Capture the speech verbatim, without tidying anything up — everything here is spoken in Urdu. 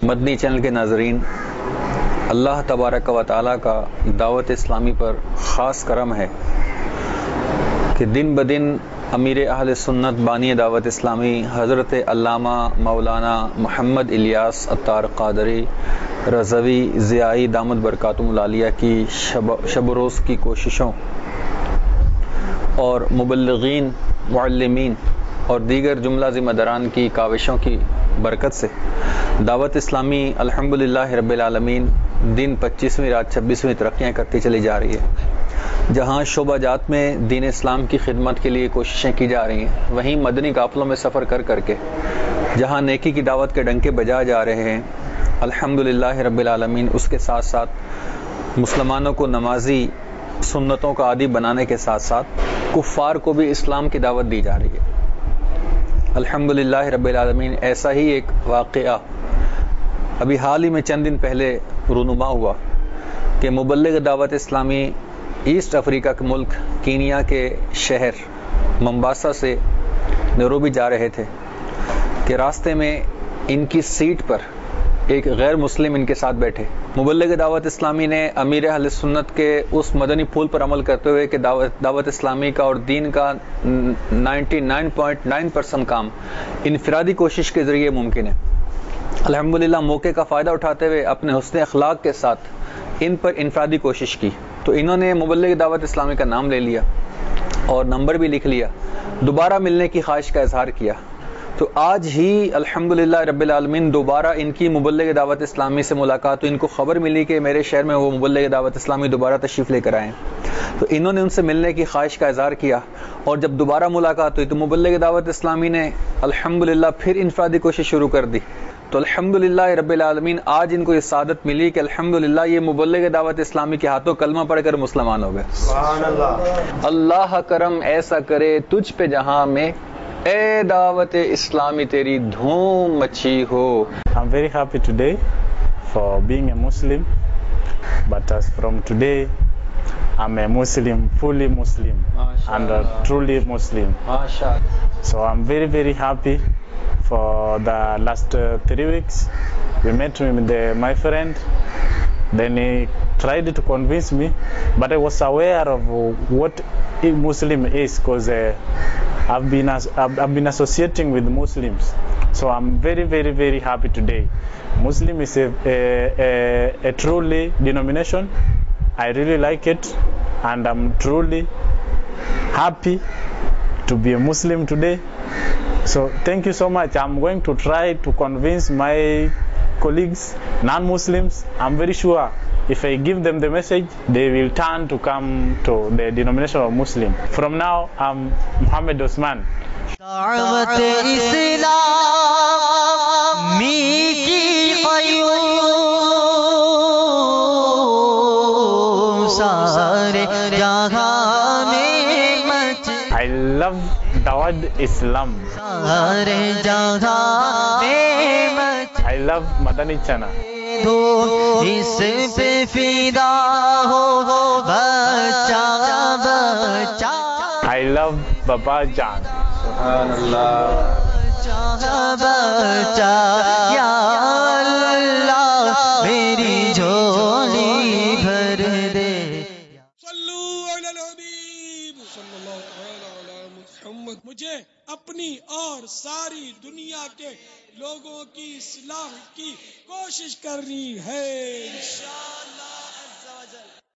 مدنی چینل کے ناظرین، اللہ تبارک و تعالیٰ کا دعوت اسلامی پر خاص کرم ہے کہ دن بدن امیر اہل سنت بانی دعوت اسلامی حضرت علامہ مولانا محمد الیاس عطار قادری رضوی ضیائی دامت برکاتہم العالیہ کی شب, شب روز کی کوششوں اور مبلغین، معلمین اور دیگر جملہ ذمہ داران کی کاوشوں کی برکت سے دعوت اسلامی الحمدللہ رب العالمین دن پچیسویں رات چھبیسویں ترقیاں کرتی چلی جا رہی ہے۔ جہاں شعبہ جات میں دین اسلام کی خدمت کے لیے کوششیں کی جا رہی ہیں، وہیں مدنی قافلوں میں سفر کر کر کے جہاں نیکی کی دعوت کے ڈنکے بجا جا رہے ہیں، الحمدللہ رب العالمین اس کے ساتھ ساتھ مسلمانوں کو نمازی سنتوں کا عادی بنانے کے ساتھ ساتھ کفار کو بھی اسلام کی دعوت دی جا رہی ہے۔ الحمدللہ رب العالمین ایسا ہی ایک واقعہ ابھی حال ہی میں چند دن پہلے رونما ہوا کہ مبلغ دعوت اسلامی ایسٹ افریقہ کے ملک کینیا کے شہر ممباسا سے نیروبی جا رہے تھے کہ راستے میں ان کی سیٹ پر ایک غیر مسلم ان کے ساتھ بیٹھے۔ مبلغ دعوت اسلامی نے امیر اہل سنت کے اس مدنی پھول پر عمل کرتے ہوئے کہ دعوت دعوت اسلامی کا اور دین کا ninety nine point nine percent کام انفرادی کوشش کے ذریعے ممکن ہے، الحمدللہ موقع کا فائدہ اٹھاتے ہوئے اپنے حسن اخلاق کے ساتھ ان پر انفرادی کوشش کی، تو انہوں نے مبلغ دعوت اسلامی کا نام لے لیا اور نمبر بھی لکھ لیا، دوبارہ ملنے کی خواہش کا اظہار کیا۔ تو آج ہی الحمدللہ رب العالمین دوبارہ ان کی مبلغ دعوت اسلامی سے ملاقات، تو ان کو خبر ملی کہ میرے شہر میں وہ مبلغ دعوت اسلامی دوبارہ تشریف لے کر آئے ہیں، تو انہوں نے ان سے ملنے کی خواہش کا اظہار کیا، اور جب دوبارہ ملاقات ہوئی تو مبلغ دعوت اسلامی نے الحمدللہ پھر انفرادی کوشش شروع کر دی۔ تو الحمدللہ رب العالمین آج ان کو یہ سعادت ملی کہ الحمدللہ یہ مبلغ دعوت اسلامی کے ہاتھوں کلمہ پڑھ کر مسلمان ہو گئے۔ سبحان اللہ۔ اللہ کرم ایسا کرے تجھ پہ جہاں میں، اے دعوت اسلامی تیری دھوم مچی ہو۔ I'm very happy today for being a Muslim, but as from today I'm a Muslim, fully Muslim and a truly Muslim. So I'm very very happy for the last uh, three weeks. We met with the, my friend, then he tried to convince me, but I was aware of what a Muslim is because uh, I've been as, I've, I've been associating with Muslims, so I'm very very very happy today. Muslim is a, a, a, a truly denomination. I really like it and I'm truly happy to be a Muslim today. So thank you so much. I'm going to try to convince my colleagues, non-Muslims. I'm very sure if I give them the message, they will turn to come to the denomination of Muslim. From now, I'm Muhammad Osman. دعوت اسلامی کی قیوم سارے جہاں میں مچ، I love Dawat Islam. سارے جہاں میں مچ، I love Madani Chana. اس پہ فدا ہو بچہ بچہ، I love Baba Jan. سبحان اللہ۔ بچہ بچہ یا اللہ میری جھولی بھر دے۔ صلو علی الحبیب صلی اللہ تعالی علی محمد۔ مجھے اپنی اور ساری دنیا کے لوگوں کی اصلاح کی کوشش کرنی ہے۔